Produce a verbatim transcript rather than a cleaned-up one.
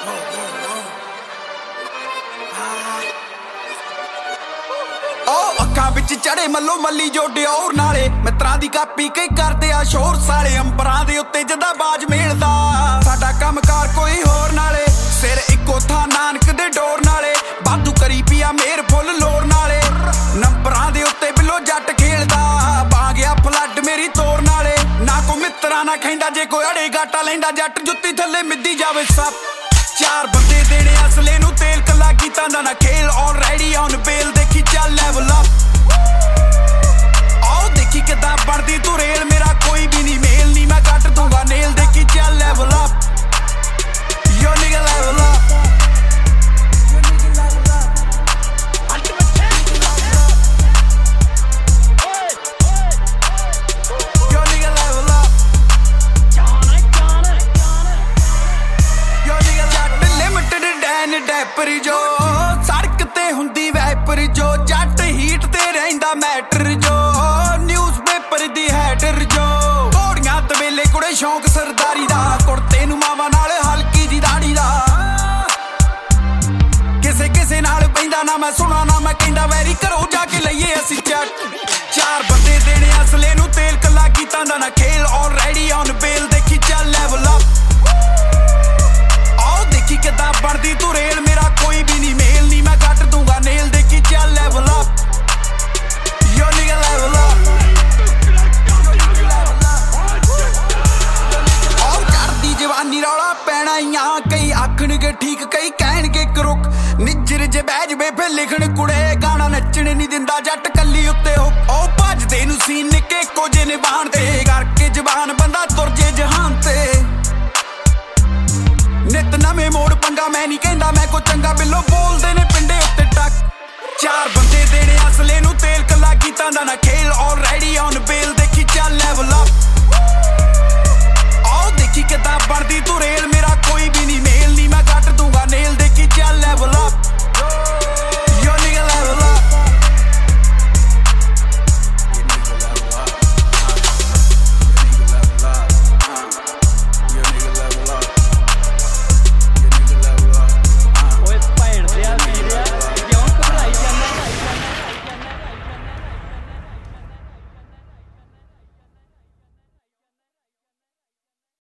ਅੱਖਾਂ ਵਿੱਚ ਚੜੇ ਮੱਲੋ ਮੱਲੀ ਜੋ ਡਿਓਰ ਨਾਲੇ ਮਿੱਤਰਾਂ ਦੀ ਕਾਪੀ ਕਈ ਕਰਦੇ ਆ ਸ਼ੋਰ ਸਾਲੇ ਅੰਬਰਾਂ ਦੇ ਉੱਤੇ ਜਦਾ ਬਾਜ ਮੇਲਦਾ ਸਾਡਾ ਕੰਮਕਾਰ ਕੋਈ ਹੋਰ ਨਾਲੇ ਸਿਰ ਇੱਕੋ ਥਾਂ ਨਾਨਕ ਦੇ ਡੋਰ ਨਾਲੇ ਬਾਦੂ ਕਰੀ ਪਿਆ ਮੇਰ ਫੁੱਲ ਲੋੜ ਨਾਲੇ ਨੰਬਰਾਂ ਦੇ ਉੱਤੇ ਬਿੱਲੋ ਜੱਟ ਖੇਲਦਾ ਬਾ ਗਿਆ ਫਲੱਡ ਮੇਰੀ ਤੋਰ ਨਾਲੇ ਨਾ ਕੋ ਮਿੱਤਰਾਂ ਨਾ ਖੈਂਦਾ ਜੇ ਕੋਈ ਅੜੇ ਗਾਟਾ ਲੈਂਦਾ ਜੱਟ ਜੁੱਤੀ ਥੱਲੇ ਮਿੱਦੀ ਜਾਵੇ ਸੱਪ ਚਾਰ ਬੰਦੇ ਦੇਣੇ ਅਸਲੇ ਨੂੰ ਤੇਲ ਕੱਲਾ ਕੀਤਾ ਨਾ ਖੇਲ ਆਲਰੇਡੀ ਔਨ ਬੇਲ ਦੇਖੀ ਚੱਲ ਲੈਵਲ ਅਪ ਆਓ ਦੇਖੀ ਕਿੱਦਾਂ ਬਣਦੀ ਤੂੰ ਰੇਲ ਮੇਰਾ ਕੋਈ ਵੀ ਨਹੀਂ ਮੇਲ ਨਹੀਂ ਮੈਂ ਕੱਟ ਦੂੰਗਾ ਨੇਲ ਦੇਖੀ ਚੱਲ ਲੈਵਲ ਅਪ ਯੋ ਨਿਗਾ ਲੈਵਲ ਅਪ ਡੈਪਰ ਜੋ ਸੜਕ ਤੇ ਹੁੰਦੀ ਵੈਪਰ ਜੋ ਜੱਟ ਹੀਟ ਤੇ ਰਹਿੰਦਾ ਮੈਟਰ ਜੋ ਨਿਊਜ਼ ਪੇਪਰ ਦੀ ਹੈਡਰ ਜੋ ਘੋੜੀਆਂ ਤਵੇਲੇ ਕੁੜੇ ਸ਼ੌਂਕ ਸਰਦਾਰੀ ਦਾ ਕੁੜਤੇ ਨੂੰ ਮਾਵਾਂ ਨਾਲ ਹਲਕੀ ਜੀ ਦਾੜੀ ਦਾ ਕਿਸੇ ਕਿਸੇ ਨਾਲ ਪੈਂਦਾ ਨਾ ਮੈਂ ਸੁਣਾ ਨਾ ਮੈਂ ਕਹਿੰਦਾ ਵੈਰੀ ਘਰੋਂ ਜਾ ਕੇ ਲਈਏ ਅਸੀਂ ਚੱਟ ਚਾਰ ਬੰਦੇ ਦੇਣੇ ਅਸਲੇ ਨੂੰ ਤੇਲ ਕੱਲਾ ਕੀਤਾ ਦਾ ਨਾ ਖੇਲ ਆਲਰੇਡੀ ਔਨ ਬੇਲ ਦੇਖੀ ਚੱਲ ਲੈਵਲ ਅਪ ਆਓ ਦੇਖੀ ਕਿੱਦਾਂ ਬਣਦੀ ਤੂੰ ਰੇਲ ਮੇਰਾ ਕੋਈ ਵੀ ਨਹੀਂ ਮੇਲ ਨਹੀਂ ਮੈਂ ਕੱਟ ਦੂੰਗਾ ਨੇਲ ਦੇਖੀ ਚੱਲ ਲੈਵਲ ਅਪ ਯੋ ਨਿਗਾ ਲੈਵਲ ਅਪ ਆਓ ਚੜਦੀ ਜਵਾਨੀ ਰੌਲਾ ਪੈਣਾ ਈਆਂ ਕਈ ਆਖਣਗੇ ਠੀਕ ਕਈ ਕਹਿਣਗੇ ਕਰੁਕ ਨਿੱਜਰ ਜੇ ਬਹਿ ਜਵੇ ਫੇ ਲਿਖਣ ਕੁੜੇ ਗਾਣਾ ਨੱਚਣ ਨਹੀਂ ਦਿੰਦਾ ਜੱਟ ਕੱਲੀ ਉੱਤੇ ਉਹ ਭੱਜਦੇ ਨੂੰ ਸੀਨ ਨਿੱਕੇ ਇੱਕੋ ਜੇ ਨਿਭਾਣ ਤੇ ਕਰਕੇ ਜਵਾਨ ਬੰਦਾ ਤੁਰ ਜੇ ਜਹਾਨ ਤੇ ਨਿਤ ਨਵੇਂ ਮੋੜ ਪੰਗਾ ਮੈਂ ਨਹੀਂ ਕਹਿੰਦਾ ਮੈਂ ਕੋ ਚੰਗਾ ਬਿੱਲੋ ਬੋਲਦੇ ਨੇ ਪਿੰਡੇ ਉੱਤੇ ਟੱਕ ਚਾਰ ਬੰਦੇ ਦੇਣੇ ਅਸਲੇ ਨੂੰ ਤੇਲ ਕੱਲਾ ਕੀਤਾ ਦਾ ਨਾ ਖੇਲ ਆਲਰੇਡੀ ਔਨ